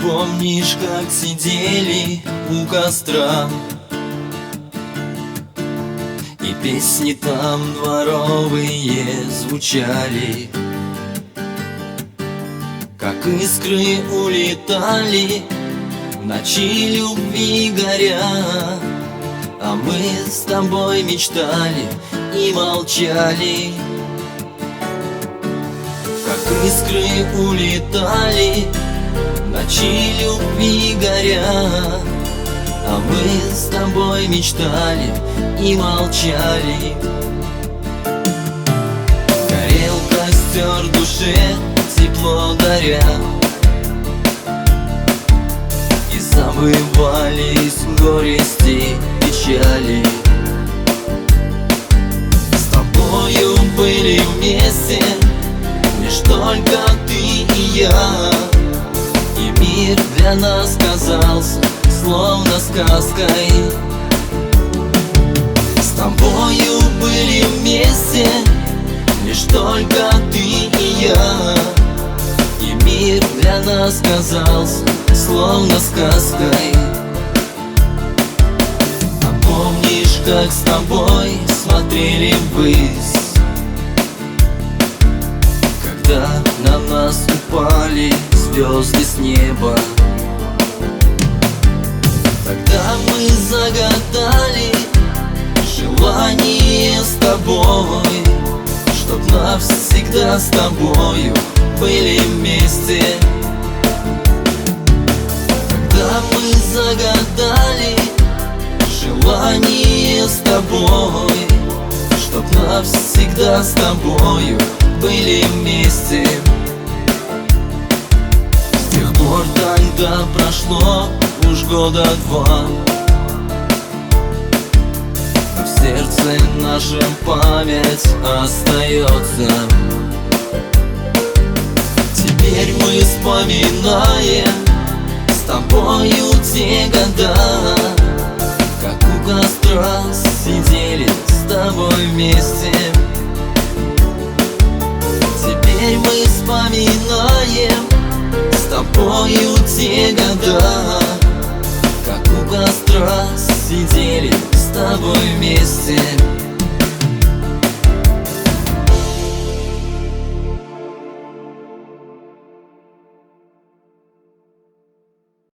Помнишь, как сидели у костра, и песни там дворовые звучали, как искры улетали в ночи любви горя. А мы с тобой мечтали и молчали, как искры улетали в ночи любви горя. А мы с тобой мечтали и молчали. Горел костер душе, тепло даря, и забывались горести, печали. С тобою были вместе лишь только ты и я, и мир для нас казался словно сказкой. С тобою были вместе лишь только ты и я, и мир для нас казался словно сказкой. А помнишь, как с тобой смотрели ввысь, когда на нас упали звезды с неба? Тогда мы загадали желание с тобой, чтоб навсегда с тобою были вместе. Тогда мы загадали желание с тобой, чтоб навсегда с тобою были вместе. С тех пор тогда прошло уж года два, но в сердце нашем память остается. Теперь мы вспоминаем с тобою те года, как у костра сидели с тобой вместе. Теперь мы вспоминаем с тобою те года, как у костра сидели с тобой вместе.